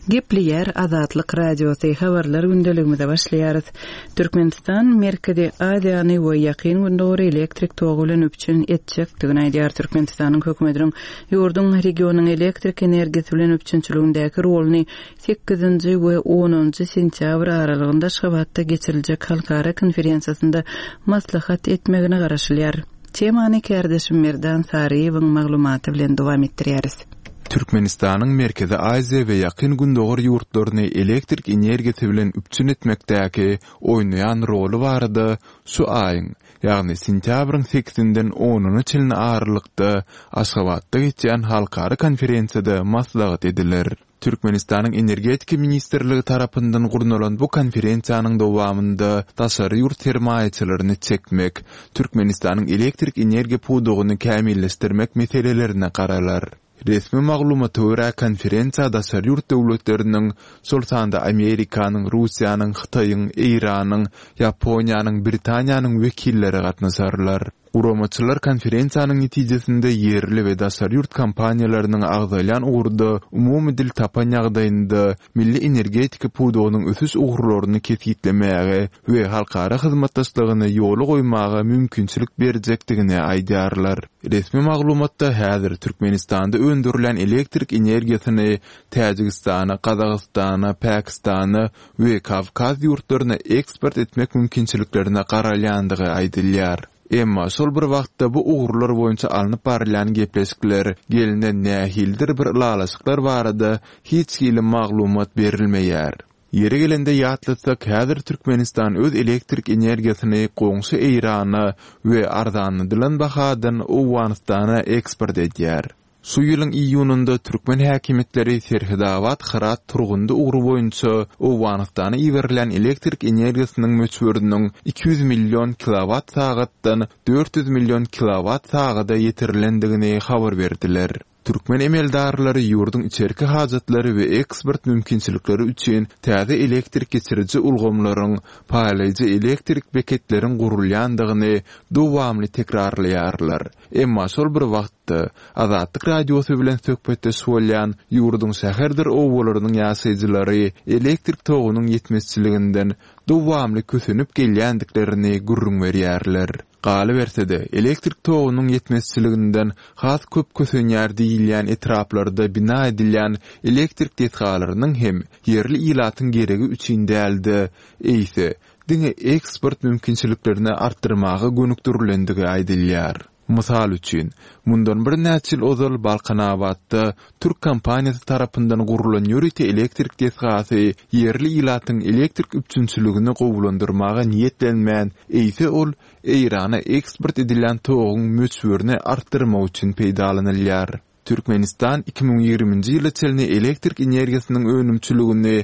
Gepliyer Azatlyk Radiosu habarlar gündeligimizde başlaýarys. Türkmenistan Merkezi Aziýany we ýakyn gündäri elektrik togy bilen öpçün etjekdigini aýdýar. Türkmenistanyň hökümetiniň ýurdun regionyň elektrik energiýasi bilen öpçünçiligindäki roluny 8-nji we 10-njy sentyabr aralygynda Şabatda geçiriljek halkara konferensiýasynda maslahat etmegine garaşylýar. Temany Kärdeşim Merdan Sariýewiň maglumaty bilen dowam etdirýäris. Türkmenistanyň Merkezi Aziýa we ýakyn gündäri ýurtlaryny elektrik energiýasi bilen üpçün etmekdäki oýnaýan rolu barada şu aýyň, ýagny sentýabryň 8-den 10-ny çylny aralykda Aşgabatda geçen halkara konferensiýada maslahat ediler. Türkmenistanyň Energetika Ministrligi tarapyndan gurnulan bu konferensiýanyň dowamında daşary ýurt termoýaçylaryny çekmek, Türkmenistanyň elektrik energiýa pudugyny kämilleşdirmek meselelerini garalar. Resmi maglumaty görä konferensiýada daşary ýurt döwletleriniň, sultanda Amerikanyň, Russiýanyň, Hytaýyň, Iranyň, Ýaponiýanyň, Britaniýanyň wekilleri gatnaşarlar. Uramaçylar konferensiýanyň netijesinde yerli we daşary ýurt kompaniýalarynyň agdaýlan ugrda umumy dil tapan ýagdaýynda milli energetika pudugynyň ösüş ugrlaryny kesgitlemäge we halkara hyzmatdaşlygyny ýoly goýmaga mümkinçilik berjekdigini aýdýarlar. Resmi maglumatda häzir Türkmenistanda öndürilen elektrik energiýasyny Täjikistana, Kazakstana, Pakistana we Kavkaz ýurtlaryna eksport etmek mümkinçiliklerine garalýandygy aýdylýar. Emma şol bir wagtda bu ugrlar boýunça alınıp barýan gepleşikler gelinden nähildir bir lalaşyklar barada hiç hili maglumat berilmeýär. Yeri gelende ýatlatsak, häzir Türkmenistan öz elektrik energiýasyny goňşy Irana we arzandylan bahadan Owganistana eksport edýär. Şu ýylyň iýununda Türkmen häkimetleri Serhidawat Hırat turgundy ugru boýunça Owganistana iwerilen elektrik energiýasynyň möçberiniň 200 milyon kilowat sagatdan 400 milyon kilowat sagada ýetirilendigini habar berdiler. Türkmen emeldarlary ýurdun içerki hajatlary we eksport mümkinçilikleri üçin täze elektrik geçiriji ulgamlaryň, paýlaýjy elektrik beketleriň gurulýandygyny dowamly tekrarlaýarlar. Emma şol bir wagtda Azatlyk Radiosu bilen söhbetde bolýan ýurdun şäherdir owgalarynyň ýaşaýjylary elektrik togynyň ýetmezçiliginden dowamly kösünüp gelýändiklerini gurrun berýärler. Galy bersede elektrik togynyň ýetmezçiliginden has köp kösünýär diýilýän etraplarda bina edilýän elektrik detgalarynyň hem yerli ilatyň geregi üçin däldi. Eýse, diňe eksport mümkinçiliklerini artdyrmagy gönükdirilendigi aýdylýar. Mysal üçin, mundan bir näçe ýyl ozal Balkanabadda Türk kompaniýasy tarapyndan gurulan ýöriti elektrik desgasy yerli ilatyň elektrik üpçünçiligini gowulandyrmaga niýetlenmän, eýse ol Irana eksport edilen togyň möçberini artdyrmak üçin peýdalanylýar. Türkmenistan 2020-nji ýyla çelni elektrik energiýasynyň önümçiligini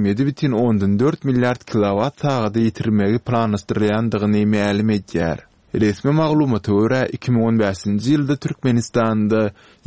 27,4 milliard kilowat sagada ýetirmegi planlaşdyrylýandygyny ma'lum edýär. Resmi maglumaty görä 2015-nji ýylda Türkmenistanda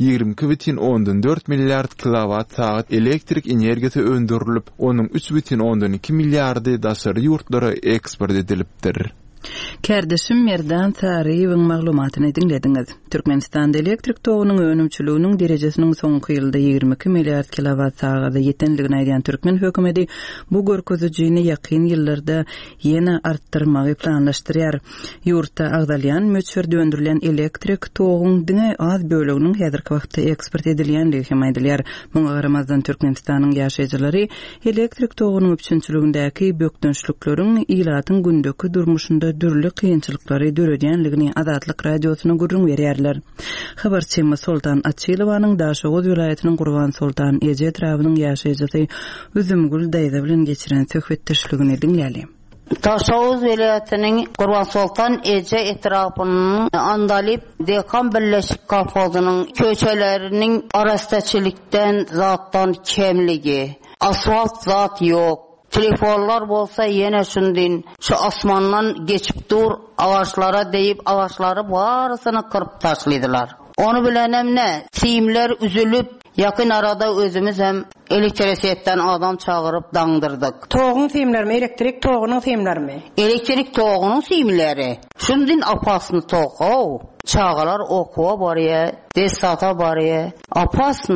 22,4 milliard kilowat sagat elektrik energiýasy öndürilip, onuň 3,2 milliardy daşary ýurtlara eksport edilipdir. Kärdeşim Merdan Sariýewiň maglumatyny dinlediňiz. Türkmenistanda elektrik togynyň önümçiliginiň derejesiniň soňky ýylda 22 milliard kilowat sagada ýetenligini aýdýan Türkmen hökümeti bu görkezijini ýakyn ýyllarda ýene artdyrmagy planlaşdyrýar. Ýurtda agdalýan möçberde öndürilen elektrik togynyň diňe az böleginiň häzirki wagtda eksport edilýänligi hem aýdylýar. Muňa garamazdan Türkmenistanyň ýaşaýjylary elektrik togynyň üpçünçiligindäki bökdönçlikleriň ilatyň gündäki durmuşynda dürli kıyınçılıkları dörödýänligini Azatlyk Radiosyna gurrun berýärler. Habarçymyz Sultan Atçylowanyň Daşoğuz vilayatynyň Gurban Sultan Eje etrabynyň ýaşaýjysy Üzümgül daýza bilen geçiren söhbetdeşligini dinläli. Daşoğuz vilayatynyň Gurban Sultan Eje etrabynyň Andalip Dekan Birleşik Kolhozynyň köçeleriniň arastaçylikden zatdan kemligi, asfalt zat ýok. Telefonlar bolsa yine şundin şu asmandan geçip dur ağaçlara deyip ağaçları barısını kırıp taşlaydılar. Onu bilenem ne? Simler üzülüp yakın arada özümüz hem elektrisiyetten adam çağırıp dangdırdık. Toğun simler mi? Elektrik toğunun simler mi? Elektrik toğunun simleri. Şundin apasını toğu. Çağılar okuwa barıya, desata barıya. Apasını.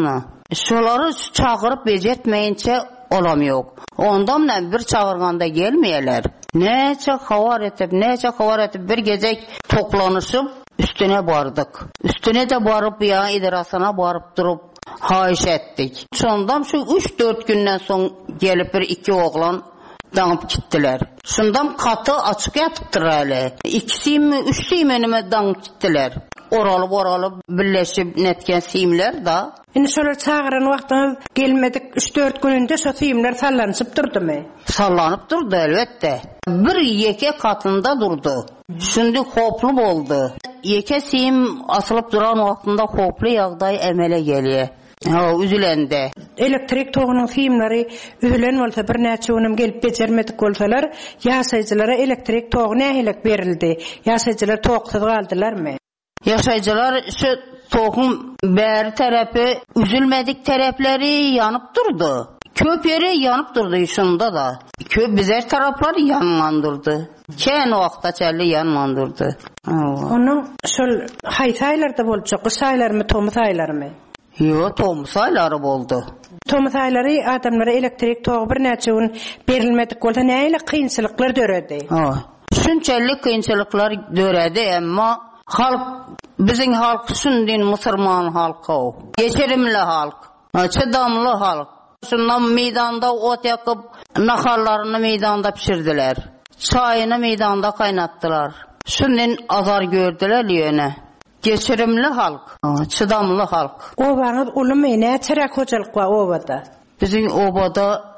Şolary çağırıp bejetmeyinçe olam yok. Ondan bir çağırganda gelmeyeler. Neçe havar etip bir gecek toplanışıp üstüne bardık. Üstüne de barıp ya idarasına barıp durup hayiş ettik. Sondan şu 3-4 günden son gelip bir iki oğlan dağıp gittiler. Şundan katı açık yatıptır hali. 2-3 simenime dağıp gittiler. Oralıp birleşip netken siyimler da. Indi şolar çağıran wagtynız gelmedik 3-4 gününde şo siyimler sallanyp durdumy? Sallanıp durdu elbette. Bir yeke katında durdu. Şimdi hoplu boldu. Yeke siyim asılıp duran wagtynda hoplu ýagdaý emele gelýär. Üzülende. Elektrik togynyň siyimleri üzülen bolsa bir näçe önüm gelip bejermedik bolsalar, ýaşaýjylara elektrik togy nähilek berildi. Ýaşaýjylar togsyz galdylarmy? Yaşayıcılar şu tohum beri tarafı üzülmedik tarafları yanıp durdu. Köp yeri yanıp durdu şunda da. Köp bizer tarafları yanlandırdı. Keň wagtda çelli yanlandırdı. Onun şol haýsaýlarda boljak, saýlarmy, tomusaýlarmy? Yo, tomusaýlary boldu. Tomusaýlary adamlara elektrik togy bir näçe gün berilmedik bolsa näile kynçylyklar döredi? Şunçalyk kynçylyklar döredi, emma bizim halk şundin Müslüman halkı o. Geçerimli halk, çıdamlı halk. Şundan meydanda ot yakıp naharlarını meydanda pişirdiler. Çayını meydanda kaynattılar. Şundin azar gördüler yöne. Geçerimli halk, çıdamlı halk. Obaňyz ulymy, näçe hojalyk bar obada? Bizim obada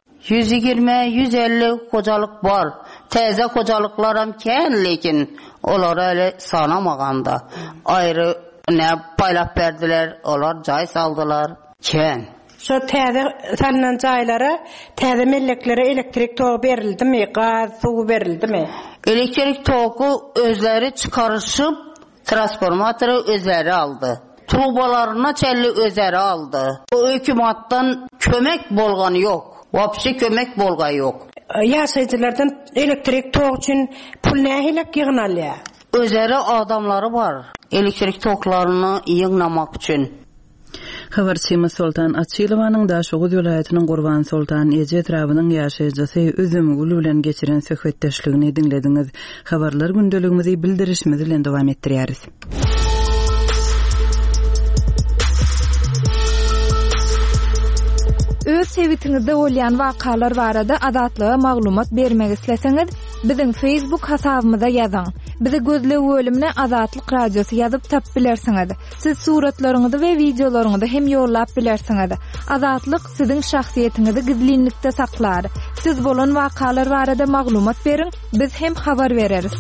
120-150 hojalyk bar. Teze hojalyklar hem ken, lekin olar öyle sanamaganda. Ayrı ne paylap berdiler, olar jaý saldylar. Ken. Şo täze salynan jaýlara, täze melleklere elektrik togy berildimi, gaz, suw berildimi? Elektrik togu özleri çıkarışıp transformatoru özleri aldı. Trubalarına çelli özleri aldı. O hökümatdan kömek bolgany yok. Wapşy kömek bolgay yok. Ýaşaýjylardan elektrik tog üçin pul nähilek ýygnalýar? Özleri adamları var. Elektrik toklaryny ýygnamak üçin. Habarçymy Sultan Açylowanyň Daşoğuz welaýatynyň Gurban Sultan Eje etrabynyň ýaşaýjysy özümi gül bilen geçiren söhbetdeşligini dinlediňiz. Habarlar gündeligimizi bildirişimiz bilen dowam etdirýäris. Öz sevitiňizde bolýan wakalar barada azatlyga maglumat bermek isleseňiz, biziň Facebook hasabymyza ýazyň. Bizi gözle bölümine Azatlyk Radiosu ýazyp tap bilersiňiz. Siz suratlaryňyzy we videolaryňyzy hem ýollap bilersiňiz. Azatlyk siziň şahsiýetiniňizi gizlinlikde saklar. Siz bolan wakalar barada maglumat beriň, biz hem habar bereriz.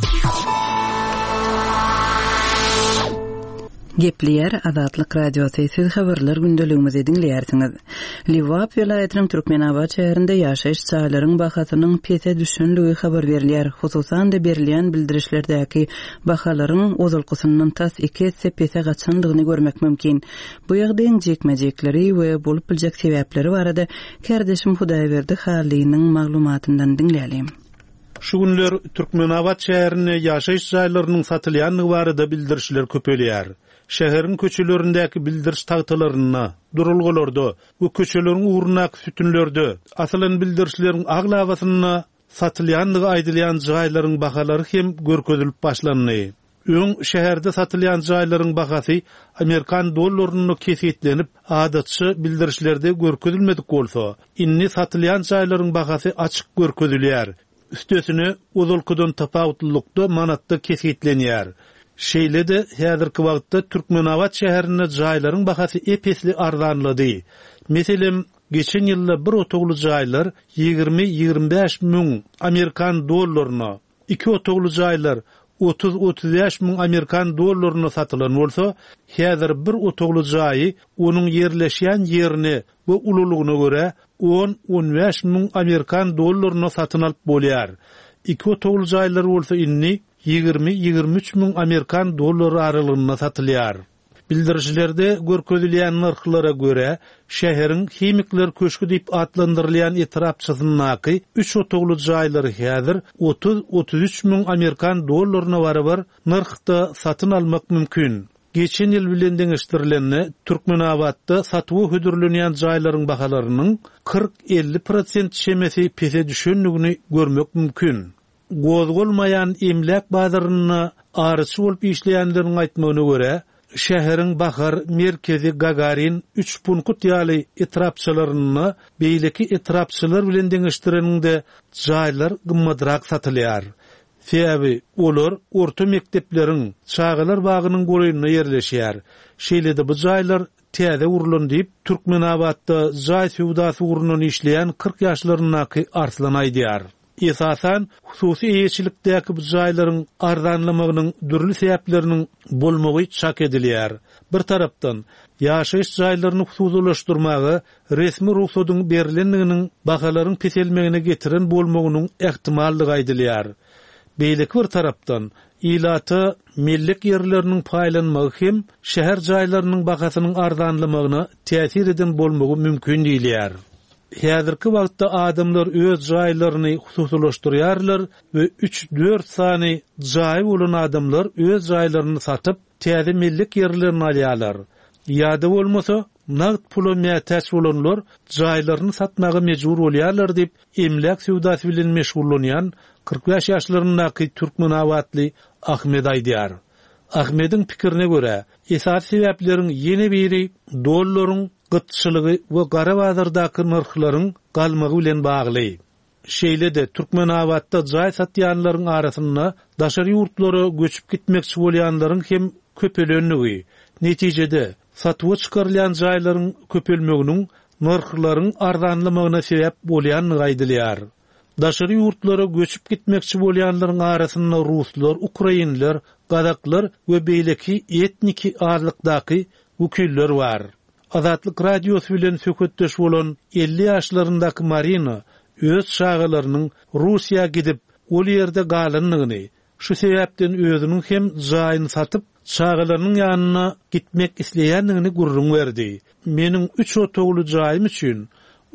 Gepleyer Azatlyk Radiosu siz habarlar gündeligimizi dinleýärsiňiz. Liwap welaýatynyň Türkmenabad şäherinde ýaşaýyş çaýlarynyň bahasynyň pese düşenligi habar berilýär. Hususan da berilýän bildirişlerdäki bahalaryň ozalkysyndan tas 2 esse pese gaçandygyny görmek mümkin. Bu ýagdaýyň jekmejekleri we bolup biljek sebäpleri barada kardeşim Hudaýberdi Halynyň maglumatyndan dinleýälim. Şu günler Türkmenabad şäherine ýaşaýyş jaýlarynyň satylýanlygy barada bildirişler köpelýär. Şäheriň köçelerindäki bildiriş tagtylaryna, durulgalarda bu köçeleriň uğrunak sütünlerde asylan bildirişleriň aglawasyna satylýanlygy aýdylýan jaýlaryň bahalary hem görkezilip başlandy. Öň şäherde satylýan jaýlaryň bahasy Amerikan dollaryny kesitlenip adatçy bildirişlerde görkezilmedik bolsa, inni satylýan jaýlaryň bahasy açyk görkezilýär. Üstesine uzulkudan tapawutlukda manatda kesitlenýär. Şeýle de häzirki wagtda Türkmenabad şäherine jaýlaryň bahasy epesli arzanlady. Meselem geçen ýylda bir otogly jaýlar 20-25 müň Amerikan dollaryna, 2 otogly jaýlar 30-35 müň Amerikan dollaryna satylan bolsa, häzir bir otogly jaýy onuň ýerleşýän ýerine we ululugyna görä 10-15 müň Amerikan dollaryna satyn alyp bolýar. 2 otogly jaýlar bolsa inni 20-23 müň Amerikan dollary aralygyna satylýar. Bildirişlerde görkezilýän narhlara göre şäheriň hemikler köşkü diýip adlandyrylýan etrapçysynyňky 3 otogly jaýlary häzir 30-33 müň Amerikan dollaryna barabar narhda satyn almak mümkin. geçen ýyl bilen deňeşdirilenne Türkmenabadda satywy hödürlenýän jaýlaryň bahalarynyň 40-50% şemesi pese düşenligini görmek mümkin. Gozgolmayan emlak bazaryna arysy bolup işleýänleriň aýtmagyna görä, şäheriň bahar merkezi Gagarin 3 punkt ýaly etrapçylaryny beýleki etrapçylar bilen deňeşdireninde jaýlar gymmadrak satylýar. Sebäbi olar orta mektepleriň çağalar bagynyň goýunyna ýerleşýär. Şeýlede bu jaýlar täze urulan diýip Türkmenabadda jaý sewdasy urunan işleýän 40 ýaşlarynyňky Arslan aýdýar. Esasan hususy eýetçilikdäki bu jaýlaryň arzanlamagynyň dürli sebäpleriniň bolmagy çak edilýär. Bir tarapdan ýaşaýyş jaýlaryny hususlaşdyrmagy resmi ruhsatyň berilenliginiň bahalaryň peselmegine getiren bolmagynyň ähtimallygy aýdylýar. Beýleki bir tarapdan ilata millik yerlerinin paylanmagy hem şäher jaýlarynyň bahasynyň arzanlamagyna täsir eden bolmagy mümkin diýilýär. Häzirki wagtda adamlar öz jaýlaryny hususlaşdyrýarlar we 3-4 sany jaý bolan adamlar öz jaýlaryny satyp täze millik yerlerini alýarlar. Ýa-da bolmasa nagt pula mätäç bolanlar jaýlaryny satmagy mejbur bolýarlar diýip emlak sewdasy bilen meşgullanýan 45 ýaşlarynyňky Türkmenabadly Ahmed aýdýar. Ahmediň pikirine görä, esas sebäplerin ýene biri dollaryň gytçylygy we gara bazardaky narhlaryň galmagy bilen bagly. Şeýlede Türkmenabadda jaý satýanlaryň arasyna daşary ýurtlara göçüp gitmekçi bolýanlaryň hem köpelenligi. Netijede satwy çykarılan jaýlaryň köpelmeginiň narhlaryň arzanlamagyna sebäp bolýanyny aýdylýar. Daşary ýurtlara göçüp gitmekçi bolýanlaryň arasyna ruslar, ukrainler, gazaklar we beýleki etniki azlykdaky wekiller bar. Azatlyk radiosy bilen söhbetdeş bolan 50 ýaşlaryndaky Marina öz şagalarynyň Russiýa gidip ol ýerde galanlygyny, şu sebäpden özüniň hem jaýyny satyp şagalarynyň ýanyna gitmek isleýänligini gurrun berdi. Meniň 3 otogly jaýym üçin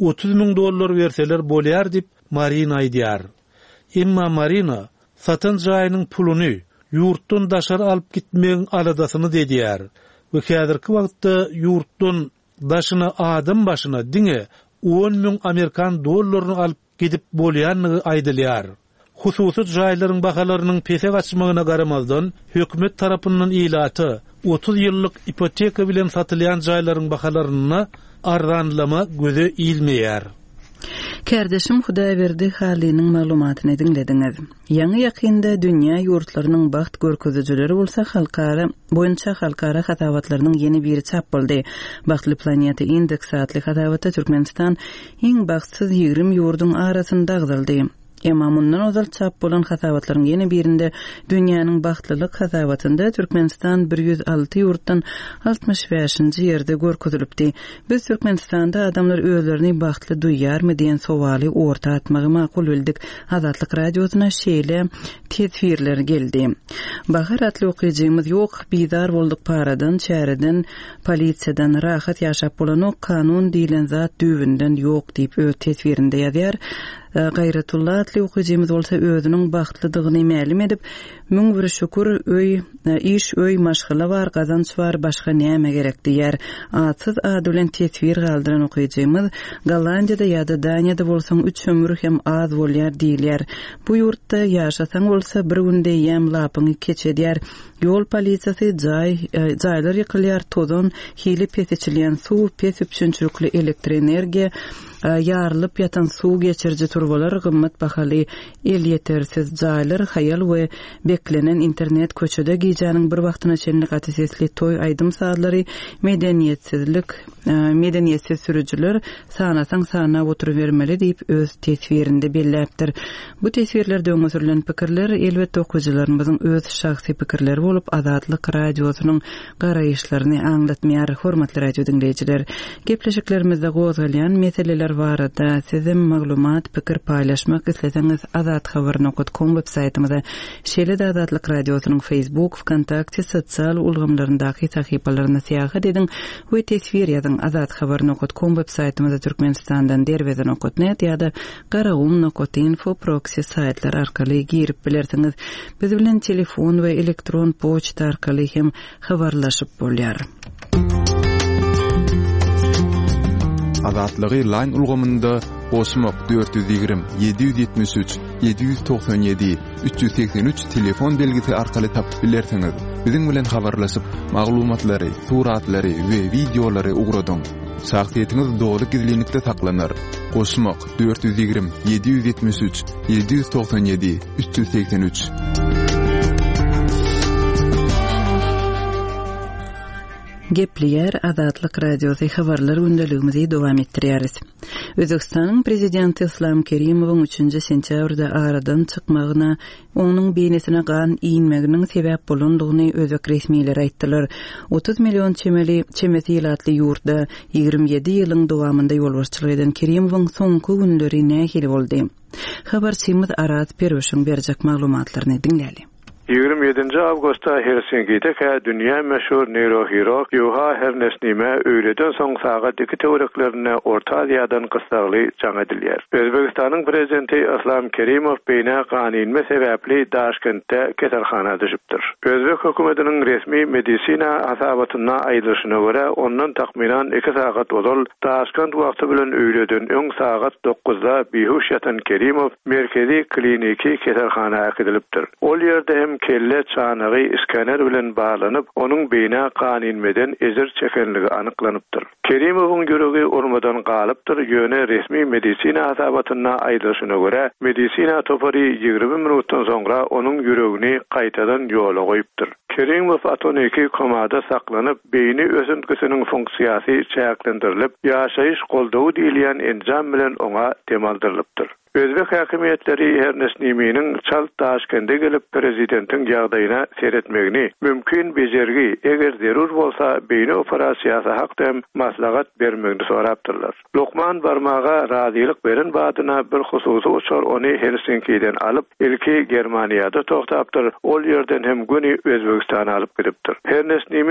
$30,000 berseler bolýar diýip Marina aýdýar. Emma Marina satan jaýynyň puluny ýurtdan daşar alyp gitmegiň aladasyny dedýär. We häzirki wagtda ýurtdan daşyna adam başyna diňe $10,000 alyp gidip bolýanlygy aýdylýar. Hususy jaýlaryň bahalarynyň pese gaçmagyna garamazdan hökümet tarapyndan ilaty 30 ýyllyk ipoteka bilen satylýan jaýlaryň bahalaryny arzanlama göze ilmeýär. Kardeşim Hudaýberdi Halynyň maglumatyny dinlediňiz. Ýa-ni ýakynda dünýä ýurtlarynyň baht görkezüjileri bolsa halkara boýunça halkara hatawatlarynyň ýeni biri çap boldy. Bahtly planeta indeksatly hatawatda Türkmenistan iň bahtsiz 20 ýurduň arasynda agzaldy. Emma mundan ozal çap bolan hatawatlaryň ýene birinde dünýäniň bahtlylyk hatawatynda Türkmenistan 106 ýurtdan 65-nji ýerde görkezilipdi. Biz Türkmenistanda adamlar özlerini bahtly duýarmy diýen sowaly orta atmagy makul bildik. Azatlyk radiosyna şeýle tesbirler geldi. Bahar atly okyjymyz ýok, bizar boldyk paradan, çäreden, polisiýadan rahat ýaşap bolan o kanun diýilen zat düwünden ýok diýip öz tesbirinde ýazýar. Gayretullah atly okyjymyz bolsa özüniň bahtlydygyny mälim edip, müň bir şükür iş maşgala bar, gazanç bar, başga näme gerek diýär. Atsyz ady bilen tesbir galdyran okyjymyz Gollandiýada ýa-da Daniýada bolsaň 3 ömür hem az bolýar diýilýär. Bu ýurtda ýaşasaň bolsa bir günde ýem lapyny keçedýär. Ýol polisiýasy jaýlar ýykylýar, tozon, hili peseçilýän suw, pes üçinçilikli elektr energiýa, ýarlyp ýatan suw geçirji turbalar, gymmat bahaly el ýetersiz jaýlar, haýal we beklenen internet köçede giýjäniň bir wagtyna çenlik atesesli toy aýdym saadlary, medeniýetsiz sürüjiler sanasaň sana oturup bermeli diýip öz tesbirinde belläpdir. Bu tesbirlerde öňsürilen pikirler elbetde okuwçylarymyzyň öz şahsy pikirleri bolup Azatlyk radiosynyň garaýyşlaryny aňlatmaýar. Hormatly radio dinleýijiler, gepleşiklerimizde gozgalýan meseleler barada sizin maglumat, pikir paylaşmak isleseňiz azathabar.com websaytymyza, şeýle-de Azatlyk Radiosynyň Facebook, Wkontakte, sosial ulgamlaryndaky sahypalaryna syýahat ediň we tesvir ýazyň. Azathabar.com websaytymyza Türkmenistandan derweden.net ýa-da garagum.info proxy saytlar arkaly girip bilersiňiz. Biz bilen telefon we elektron poçta arkaly hem habarlaşyp bolýar. Azatlygy line ulgamynda Osmok 420 773 797 383 telefon belgisi arkaly tapyp bilersiňiz. Biziň bilen habarlaşyp maglumatlary, suratlary we videolary ugradyň. Şahsiýetiniz dogry gizlilikde saklanır. Osmok 420 773 797 383. Gepliyer Azatlyk Radiosu habarlar gündeligimizi dowam etdirýäris. Özbekistanyň prezidenti Islom Kerimowyň 3 sentýabrda aradan çykmagyna, onuň beýnesine gan iýinmeginiň sebäp bolandygyny özbek resmiýetleri aýtdylar. 30 million çemesi ýylatly ýurtda 27 ýylyň dowamynda ýolbaşçylyk eden Kerimowyň soňky günleri nähili boldy. Habarçymyz Arat Perweşiň berjek maglumatlaryny dinläli. 27 Awgustda Helsinki'de dünya meşhur neurohirurg Juha Hernesnime öýleden soň sagat 2 töwereklerine Orta Aziýadan gysgaly jaň edilýär. Özbekistanyň prezidenti Islom Kerimow beýne ganyny sebäpli Daşkentde keselhana düşüpdir. Özbek hökümetiniň resmi medisina hasabatyna aýdyşyna görä, ondan takminan 2 sagat bozul Daşkent wagty bilen öýleden öň sagat 9-da bihuş ýatan Kerimow merkezi kliniki keselhana akdilipdir. Ol ýerde hem kelle çanagy iskaner bilen bağlanyp, onuň beýne ganynmeden ezir çekenligi anyklanypdyr. Kerimowyň ýüregi urmadan galypdyr. Ýöne resmi medisina hasabatyna aýdyşyna görä, medisina topary 20 minutdan soňra onuň ýüregini gaýtadan ýola goýupdyr. Kerimow atoniki komada saklanyp, beýni özüntüsiniň funksiýasy çäklendirilip, ýaşaýyş goldawy diýilýän enjam bilen oňa demaldyrylypdyr. Özbek häkimetleri Hernesnimiň çal Daşkentde gelip prezidentin ýagdaýyna seretmegini mümkin bejergi, eger zerur bolsa beýne operasiýasy hakda maslahat bermegini sorapdyrlar. Lokman barmaga razylyk beren badyna bir hususy uçur ony Helsinki'den alyp ilki Germaniýada toktapdyr. Ol ýerden hem güni Özbekistana alyp gidipdir. Hernesnimi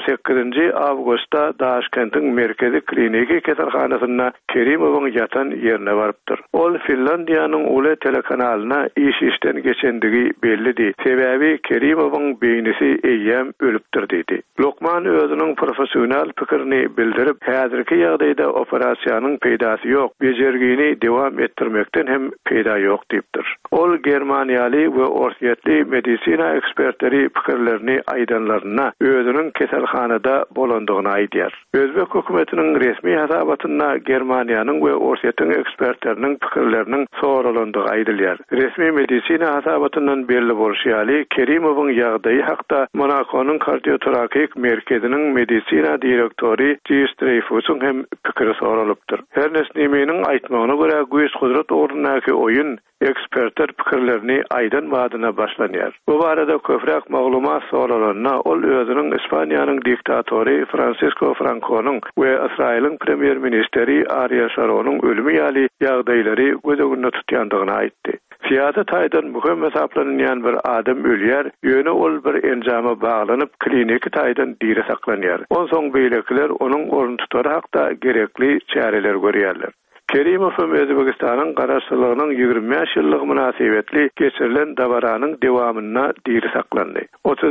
28 Awgustda Daşkentiň merkezi kliniki keselhanasyna Kerimowyň ýatan ýerine barypdyr. Ol Finlandiýanyň uly telekanalyna işden geçendigi bellidi. Sebäbi Kerimowyň beýnesi eýem ölüpdir dedi. Lokman özüniň professional pikirini bildirip, häzirki ýagdaýda operasiýanyň peýdasy ýok, bejergini dowam etdirmekden hem peýda ýok diýipdir. Ol Germaniýaly we orsiýetli medisina ekspertleri pikirlerini aýdanlaryna özüniň keselhanada bolandygyny aýdýar. Özbek hökümetiniň resmi hasabatyna Germaniýanyň we orsiýetiň ekspertleriniň pikirleriniň soralandygy aýdylýar. Resmi medisina hasabatyndan belli bolşýaly Kerimowyň ýagdaýy hakda Monakonyň kardiotorakik merkeziniň medisina direktori Dreyfusyň hem pikiri soralypdyr. Hernesnimiň aýtmagyna görä güýç kudrat ornunaky oyun ekspertler pikirlerini aýdan badyna başlanýar. Bu barada köpräk maglumat soralanyna ol özüniň Ispaniýanyň diktatory Francisco Franco'nyň we Israýlyň premier ministeri Ariel Sharon'yň ölümi ýaly ýagdaýlary göz önüne tutýandygyny aýtdy. Siýasat aýdan muhim hesaplanýan bir adam ölýär, ýöne ol bir enjama baglanyp kliniki taýdan diýre saklanýar. Onsoň beýlekler onuň orun tutary hakda gerekli çäreler görýärler. Kerimow Özbekistanyň garaşçylygynyň 25 ýyllyk münasibetli geçirilen dawaranyň dowamyna diýri saklandy.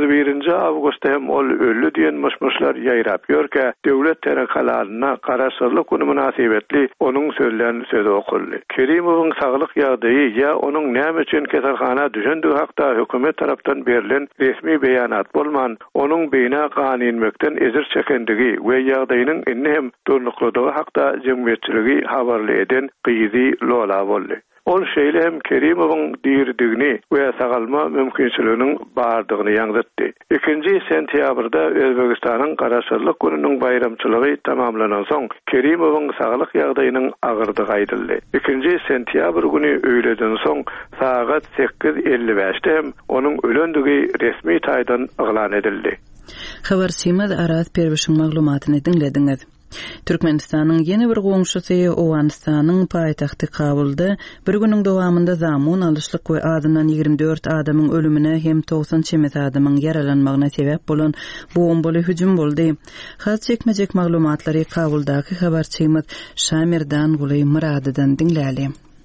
31 Awgustda hem ol öldü diýen myşmyşlar ýaýrap ýörke, döwlet terakalaryna garaşçylyk güni münasibetli onuň söýlen sözi okuldy. Kerimowyň saglyk ýagdaýy ýa onuň näme üçin keselhana düşendigi hakda hökümet tarapdan berilen resmi beýanat bolman, onuň beýne ganynmekden ezir çekendigi we ýagdaýynyň inni hem durnuklydygy hakda jemgyýetçiligi habar eden gyýzy lola boldy. Ol şeýle hem Kerimowyň diýirdigini we sagalma mümkinçiliginiň bardygyny ýaňdatdy. 2 sentýabrda Özbekistanyň garaşçylyk gününiň bayramçylygy tamamlanan soň Kerimowyň saglyk ýagdaýynyň agyrdygy aýdyldy. 2 sentýabr güni öýleden soň sagat 8:55-de hem onuň ölendigi resmi taýdan ýylan edildi. Habarçymyz Arat Perweşiň maglumatyny dinlediňiz. Türkmenistanyň ýene bir goňşusy Owganistanyň paýtagty Kabulda bir güniň dowamında zamun alışlyk we adynan 24 adamyň ölümine hem 90 çemet adamyň yaralanmagyna sebäp bolan bombaly hüjüm boldy. Has çekmejek maglumatlary Kabuldaky habarçymyz Şamirdan Gulay Muradydan dinläli.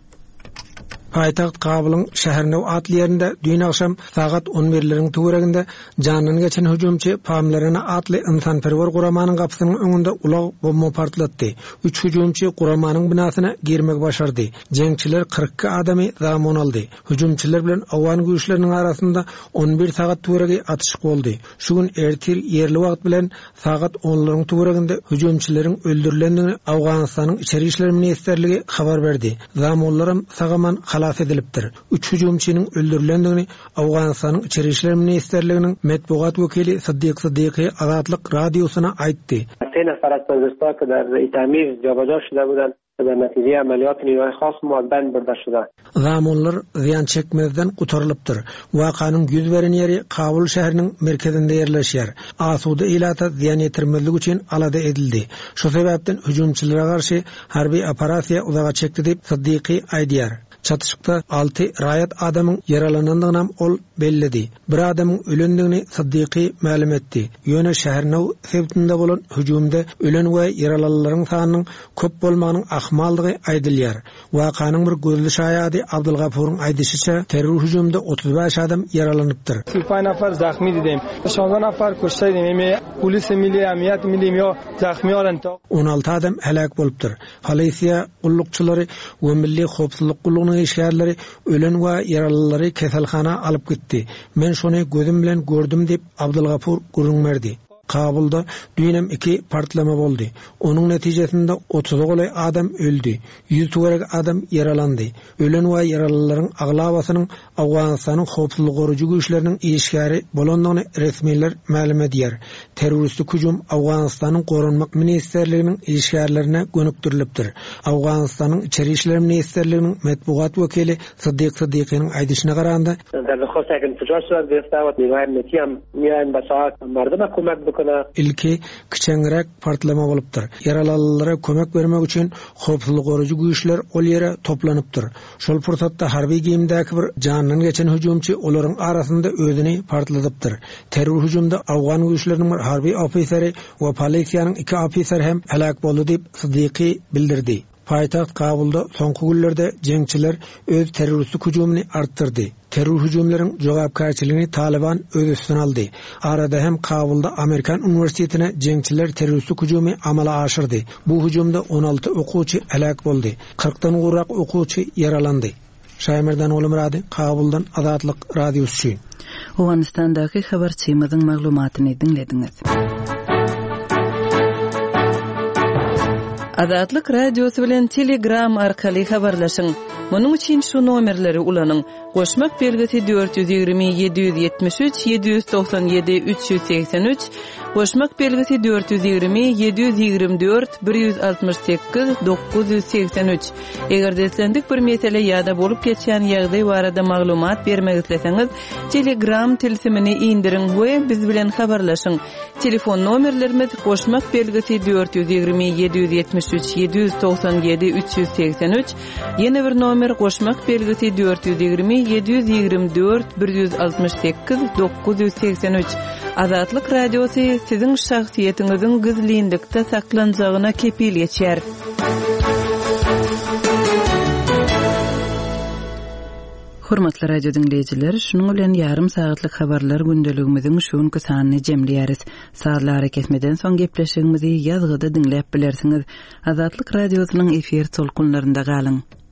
Paytaxt Kabulyň şäherine atly ýerinde dün akşam saat 11:00 töwereginde janyny geçen hüjümçi pamlaryna atly insanperwer guramanyň gapysynyň öňünde ulag bomba partlatdy. 3 hüjümçi guramanyň binasyna girmek başardy. Jeňçiler 42 adamy zamon aldy. Hüjümçiler bilen awgan güýçleriniň arasynda 11 saat töweregi atyşyk boldy. Şu gün ertir ýerli wagt bilen saat 10:00 töwereginde hüjümçileriň öldürilendigini Awganistanyň içeri işler ministrligi habar berdi. Zamonlarym sagaman halas edilipdir. 3 hüjümçiniň öldürilendigini Awganistanyň içeri işler ministrliginiň medbugat wekili Siddiq Siddiqi Azatlyk radiosyna aýtdy. Tena farastan kadar itamiz jabaja şuda budan ve netice ameliyat niye has muadben berdaşda. Zamonlar ziyan çekmezden gutarylypdyr. Wakanyň yüz beren ýeri Kabul şäheriniň merkezinde ýerleşýär. Asuda ilata ziyan ýetirmezlik üçin alada edildi. Şu sebäpden hüjümçilere garşy harby operasiýa uzaga çekdi diýip Siddiqi aýdýar. Çatışykda 6 raýat adamyň yaralanandygyny ol belledi. Bir adamyň ölendigini Siddiqi ma'lum etdi. Ýöne şäherine sebäpinde bolan hüjümde ölen we yaralananlaryň sanynyň köp bolmagynyň ahmaldygy aýdylýar. Wakanyň bir gözli şaýady Abdulgafuryň aýdysynça terror hüjümde 35 adam yaralanypdyr. 35 nafar zahmi didim. 16 nafar köşeýdim. Polis milli emniyet milli zahmi olan 16 adam helak bolupdyr. Polisiýa gullukçylary we milli howpsuzlyk gullugynyň işgärleri ölen we yaralylary keselhana alyp gitdi. Men şonu gözüm bilen gördüm diýip Abdulgafur gurulmerdi. Kabulda dünem 2 partlama boldy. Onuň netijesinde 30 golay adam öldü. 100 töwerek adam yaralandy. Ölen we yaralylaryň aglabasynyň Awganistanyň howpsuzlyk goruju güýçleriniň işgäri bolandygyny resmiler ma'lum edýär. Terroristlik hüjüm Awganistanyň Gorunmak ministrliginiň işgärlerine gönükdirilipdir. Awganistanyň içeri işler ministrliginiň medbugat wekili Siddiq Siddiqiň aýdyşyna garanda ilki kiçengrek partlama bolupdyr. Yaralananlara kömek bermek üçin howpsuzlyk goruju güýçler ol ýere toplanypdyr. Şol pursatda harby giyimdäki bir janyny geçen hüjümçi olaryň arasynda özüni partladypdyr. Terror hüjümde awgan güýçleriniň bir harby ofiseri we polisiýanyň 2 ofiseri hem helak boldy diýip Siddiqi bildirdi. Paytaxt Kabulda soňky günlerde jeňçiler öz terroristlik hüjümini artdyrdy. Terror hüjümleriň jogapkärçiligini Taliban öz üstüne aldy. Arada hem Kabulda Amerikan Üniversitetine jeňçiler terroristlik hüjümi amala aşyrdy. Bu hüjümde 16 okuwçy helak boldy. 40dan gurrak okuwçy yaralandy. Şaýmerdan Olumrady, Kabuldan Azatlyk radiosu. Owganistandaky habarçymyzyň maglumatyny dinlediňiz. Azatlyk radiosu bilen Telegram arkaly habarlaşyň. Munyň üçin şu nomerleri ulanyň. Goşmak belgisi 420 773 797 383, goşmak belgisi 420 724 168 983. Eger deslendik bir mesele ýa-da bolup geçýän ýagdaý barada maglumat bermek isleseňiz, Telegram tilsimini indirin we biz bilen habarlaşyň. Telefon nomerlerimiz goşmak belgisi 420 773 797 383, ýene bir nomer goşmak belgisi 420 724 168 983. Azatlyk radiosu siziň şahsiýetiňiziň gizlilikde saklanjagyna kepil geçer. Hormatly radio dinleyijiler, şunuň bilen ýarym saatlyk habarlar gündeligimiziň şuňky sanyny jemleýäris. Saatlar kesmeden soň gepleşigimizi ýazgyda dinläp bilersiňiz. Azatlyk radiosynyň efir tolkunlarynda galyň.